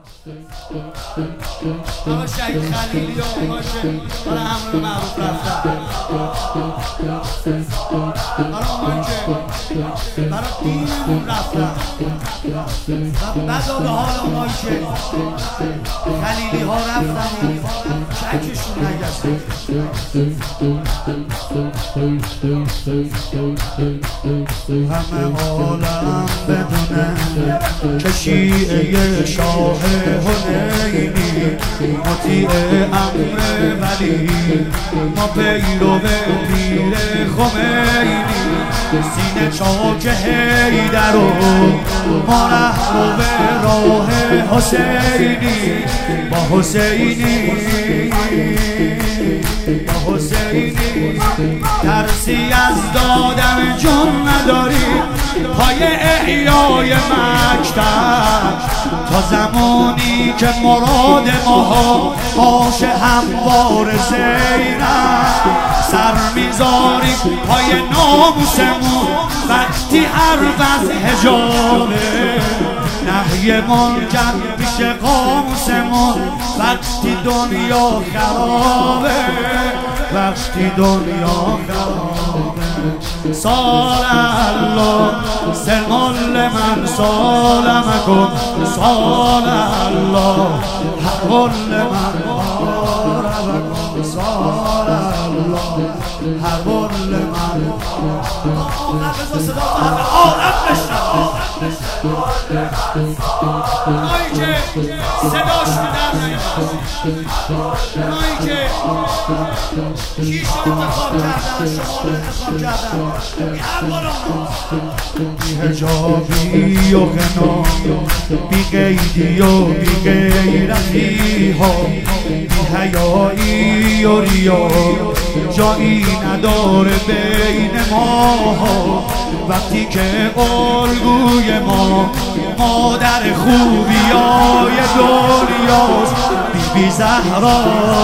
آقا شهید خلیلی و باشه برای همون معروف رفتن. برای اونایی که برای دینمون رفتن و بدا به حال اونایی که خلیلی ها رفتن شکشون نگشتن. همه عالم بدونه که شیعه شاه حنینی مطیع امر ولی ما پیرو پیر خمینی سینه چاک حیدر و ما رهرو به راه حسینی با حسینی ترسی از دادن جون نداری پای احیای مکتب تا زمانی که مراد ماها باش هموار زینب سر میذاریم پای ناموسمون وقتی حرف از حجابه نهی منکر پیش قاموسمون وقتی دنیا خرابه وقتی دنیا خرابه سال الله سلمان لمن سالمکم سال الله حول من آربکم سال الله حول من آقا صدا فهم آرب بشنم اونایی که صداش در نیامد اونایی که کیش رو انتخاب کردن شما رو انتخاب کردن هر بی حجابی و غنا بی قیدی و بی غیرتی ها بی حیایی و ریا جایی نداره بین ما وقتی که الگوی ما مادر خوبیای دنیاست بیبی زهرا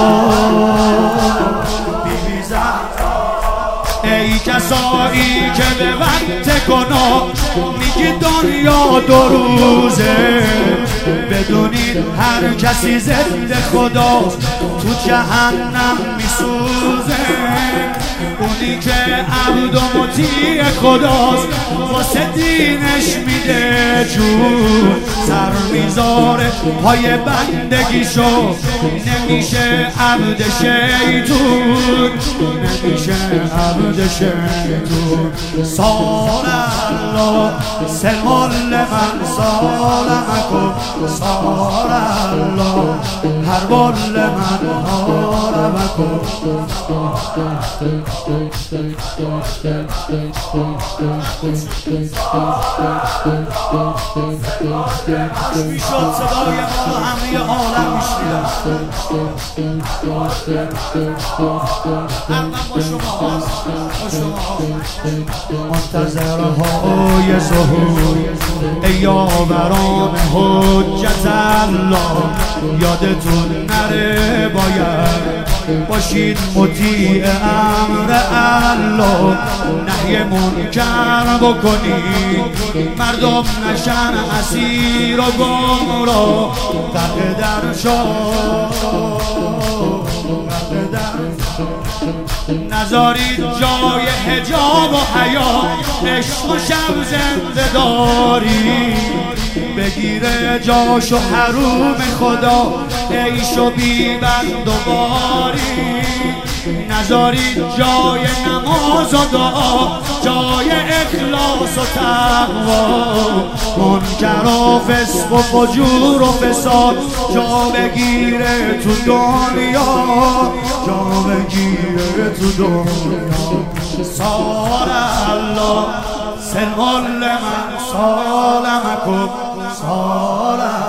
بیبی زهرا ای کسایی که به وقت گناه میگی دنیا دو روزه بدونید هر کسی ضد خداست تو جهنم میسوزه اونی که عبد و مطیع خداست واسه دینش میده جون سر میذاره پای بندگیشو نمیشه عبد شیطون نمیشه عبد شیطون سال الله سلمان لمن سالمکم سال الله هر بال لمن آربکم میشد صدای ما رو همه عالم میشنیدن حقا با شما هست منتظرهای ظهور ای یاوران حجت الله یادتون نره باید باشید مطیع امر الله نهی منکر بکنید مردم نشن اسیر و گمراه غرق در نذارید جای حجاب و حیا عشق و شب زنده داری بگیره جاش و حروم خدا عیش و بیبند و باری نذارید جای نماز و دعا جای اخلاص و تقوا منکر و فسق و فجور و فساد جا بگیره تو دنیا جا بگیره تو دنیا سال الله سلمان لمن سالمکم سال